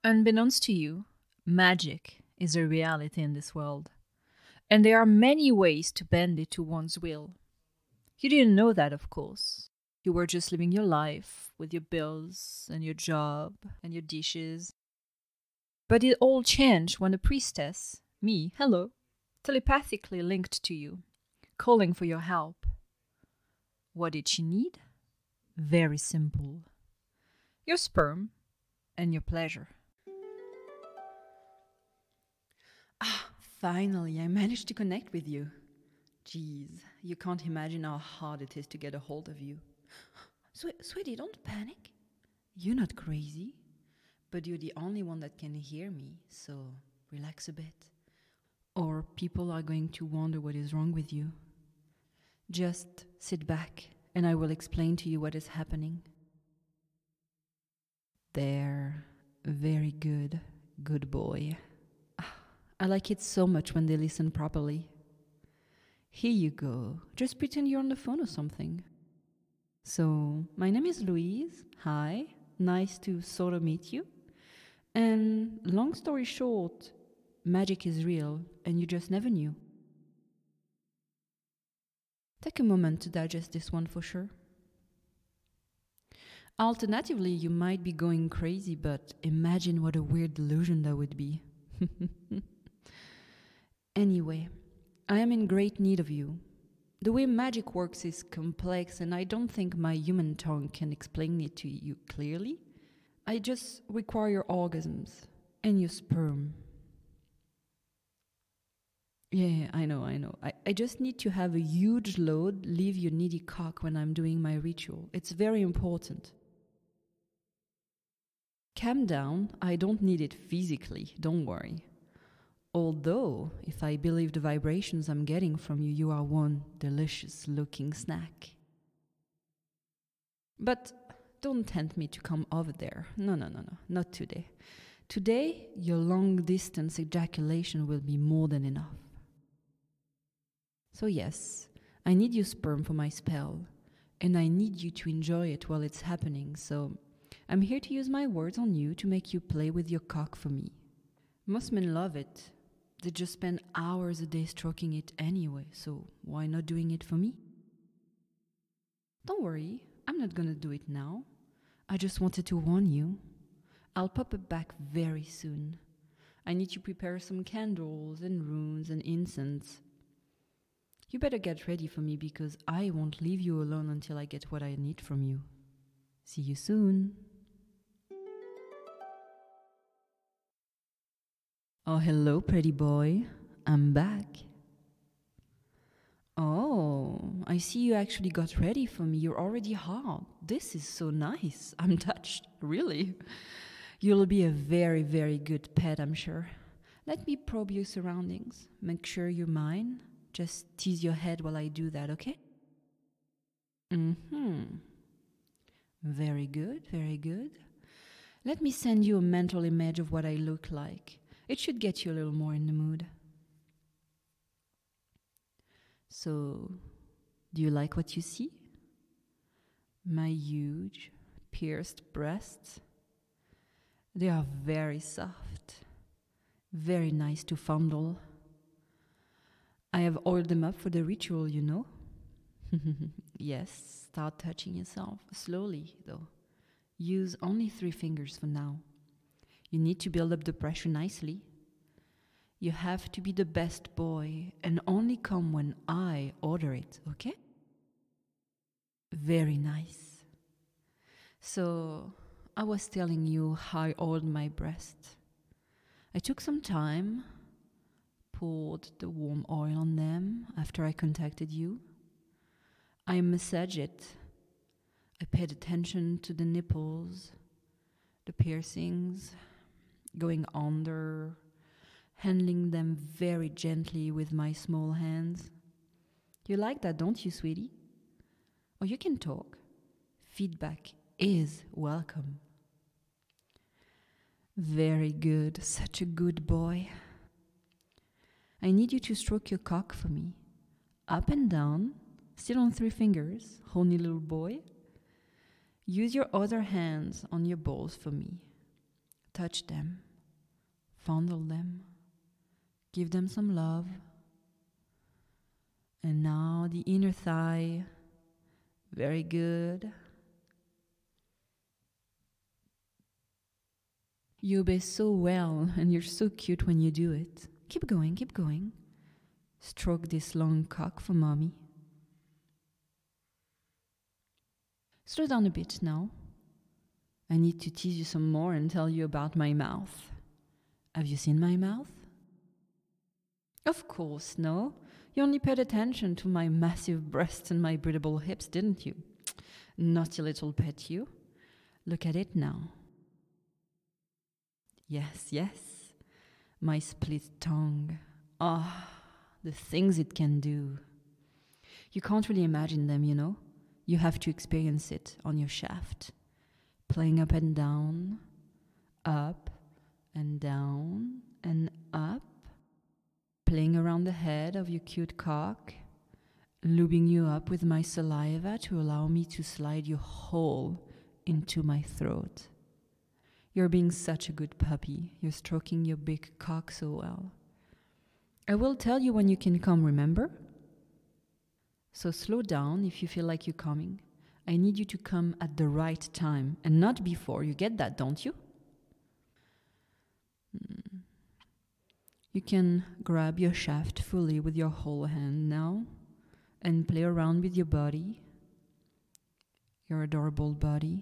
Unbeknownst to you, magic is a reality in this world, and there are many ways to bend it to one's will. You didn't know that, of course. You were just living your life with your bills and your job and your dishes. But it all changed when a priestess, me, hello, telepathically linked to you, calling for your help. What did she need? Very simple: your sperm and your pleasure. Finally, I managed to connect with you. Jeez, you can't imagine how hard it is to get a hold of you. Sweetie, don't panic. You're not crazy, but you're the only one that can hear me, so relax a bit. Or people are going to wonder what is wrong with you. Just sit back and I will explain to you what is happening. There, very good, good boy. I like it so much when they listen properly. Here you go. Just pretend you're on the phone or something. So, my name is Louise. Hi. Nice to sort of meet you. And long story short, magic is real and you just never knew. Take a moment to digest this one for sure. Alternatively, you might be going crazy, but imagine what a weird delusion that would be. Anyway, I am in great need of you. The way magic works is complex, and I don't think my human tongue can explain it to you clearly. I just require your orgasms and your sperm. Yeah, I know. I just need to have a huge load leave your needy cock when I'm doing my ritual. It's very important. Calm down, I don't need it physically, don't worry. Although, if I believe the vibrations I'm getting from you, you are one delicious looking snack. But don't tempt me to come over there. No, not today. Today, your long distance ejaculation will be more than enough. So, yes, I need your sperm for my spell, and I need you to enjoy it while it's happening, so I'm here to use my words on you to make you play with your cock for me. Most men love it. They just spend hours a day stroking it anyway, so why not doing it for me? Don't worry, I'm not gonna do it now. I just wanted to warn you. I'll pop it back very soon. I need to prepare some candles and runes and incense. You better get ready for me because I won't leave you alone until I get what I need from you. See you soon. Oh, hello, pretty boy. I'm back. Oh, I see you actually got ready for me. You're already hard. This is so nice. I'm touched, really. You'll be a very, very good pet, I'm sure. Let me probe your surroundings. Make sure you're mine. Just tease your head while I do that, okay? Very good, very good. Let me send you a mental image of what I look like. It should get you a little more in the mood. So, do you like what you see? My huge, pierced breasts? They are very soft, very nice to fondle. I have oiled them up for the ritual, you know. Yes, start touching yourself, slowly though. Use only 3 fingers for now. You need to build up the pressure nicely. You have to be the best boy and only come when I order it, okay? Very nice. So, I was telling you how I oiled my breast. I took some time, poured the warm oil on them after I contacted you. I massaged it. I paid attention to the nipples, the piercings, going under, handling them very gently with my small hands. You like that, don't you, sweetie? Or you can talk. Feedback is welcome. Very good, such a good boy. I need you to stroke your cock for me. Up and down, still on 3 fingers, horny little boy. Use your other hands on your balls for me. touch them, fondle them, give them some love. And now the inner thigh. Very good. You obey so well, and you're so cute when you do it. Keep going, keep going. Stroke this long cock for mommy. Slow down a bit now. I need to tease you some more and tell you about my mouth. Have you seen my mouth? Of course, no. You only paid attention to my massive breasts and my breathable hips, didn't you? Naughty little pet, you. Look at it now. Yes, yes. My split tongue. Ah, the things it can do. You can't really imagine them, you know. You have to experience it on your shaft. Playing up and down, up and down and up. Playing around the head of your cute cock. Lubing you up with my saliva to allow me to slide you whole into my throat. You're being such a good puppy. You're stroking your big cock so well. I will tell you when you can come, remember? So slow down if you feel like you're coming. I need you to come at the right time and not before. You get that, don't you? You can grab your shaft fully with your whole hand now and play around with your body, your adorable body.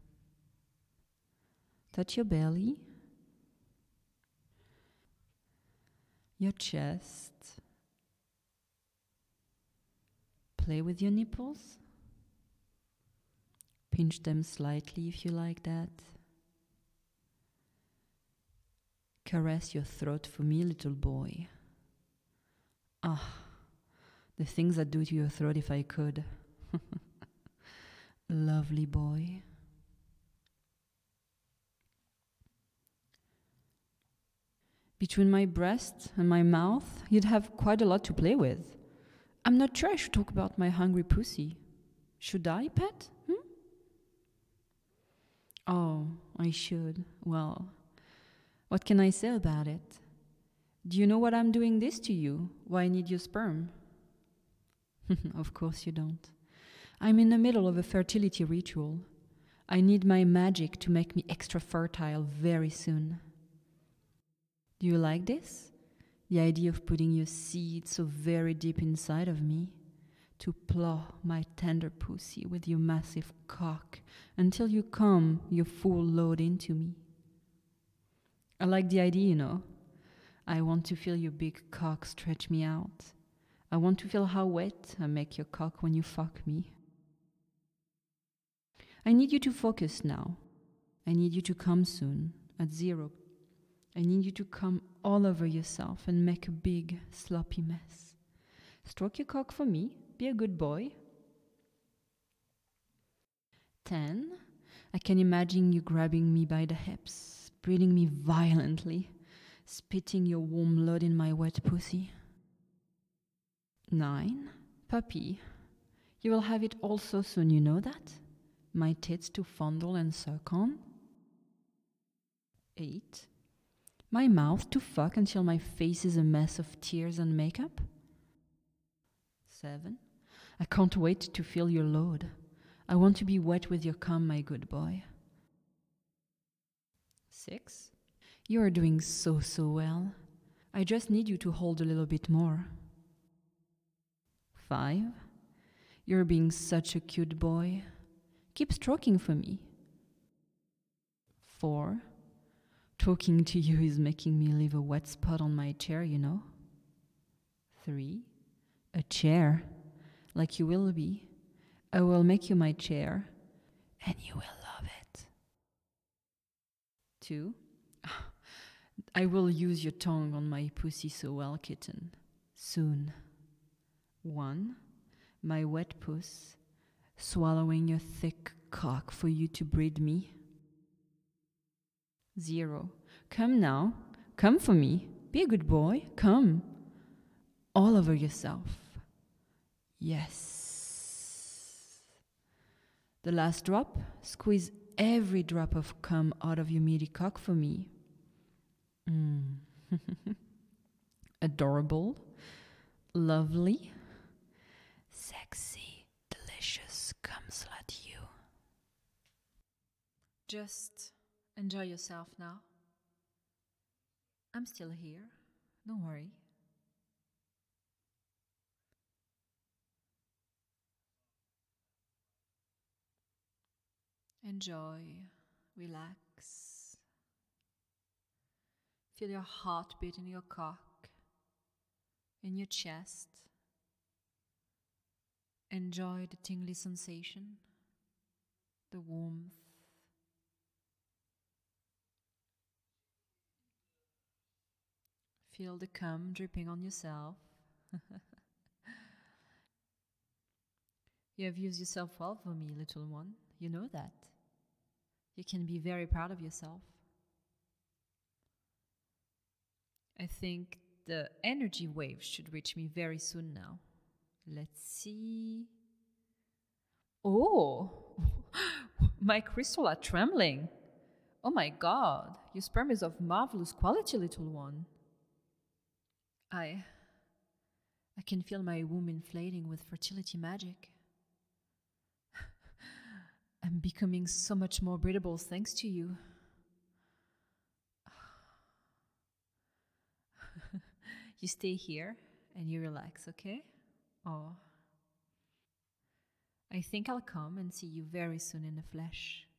Touch your belly, your chest. Play with your nipples. Pinch them slightly if you like that. Caress your throat for me, little boy. Ah, the things I'd do to your throat if I could. Lovely boy. Between my breast and my mouth, you'd have quite a lot to play with. I'm not sure I should talk about my hungry pussy. Should I, pet? Oh, I should. Well, what can I say about it? Do you know what I'm doing this to you? Why I need your sperm? Of course you don't. I'm in the middle of a fertility ritual. I need my magic to make me extra fertile very soon. Do you like this? The idea of putting your seed so very deep inside of me, to plow my tender pussy with your massive cock until you come your full load into me. I like the idea, you know. I want to feel your big cock stretch me out. I want to feel how wet I make your cock when you fuck me. I need you to focus now. I need you to come soon, at 0. I need you to come all over yourself and make a big, sloppy mess. Stroke your cock for me. Be a good boy. 10. I can imagine you grabbing me by the hips, breathing me violently, spitting your warm load in my wet pussy. 9. Puppy. You will have it all so soon, you know that? My tits to fondle and suck on. 8. My mouth to fuck until my face is a mess of tears and makeup. 7. I can't wait to feel your load. I want to be wet with your cum, my good boy. 6. You are doing so well. I just need you to hold a little bit more. 5. You're being such a cute boy. Keep stroking for me. 4. Talking to you is making me leave a wet spot on my chair, you know. 3. A chair, like you will be. I will make you my chair, and you will love it. 2. I will use your tongue on my pussy so well, kitten. Soon. 1. My wet puss, swallowing your thick cock for you to breed me. 0. Come now. Come for me. Be a good boy. Come. All over yourself. Yes. The last drop. Squeeze every drop of cum out of your meaty cock for me. Adorable, lovely, sexy, delicious cum slut you. Just enjoy yourself now. I'm still here. Don't worry. Enjoy. Relax. Feel your heartbeat in your cock, in your chest. Enjoy the tingly sensation, the warmth. Feel the cum dripping on yourself. You have used yourself well for me, little one. You know that. You can be very proud of yourself. I think the energy waves should reach me very soon now. Let's see. Oh, my crystals are trembling. Oh my god, your sperm is of marvelous quality, little one. I can feel my womb inflating with fertility magic. I'm becoming so much more breathable thanks to you. You stay here and you relax, okay? Oh. I think I'll come and see you very soon in the flesh.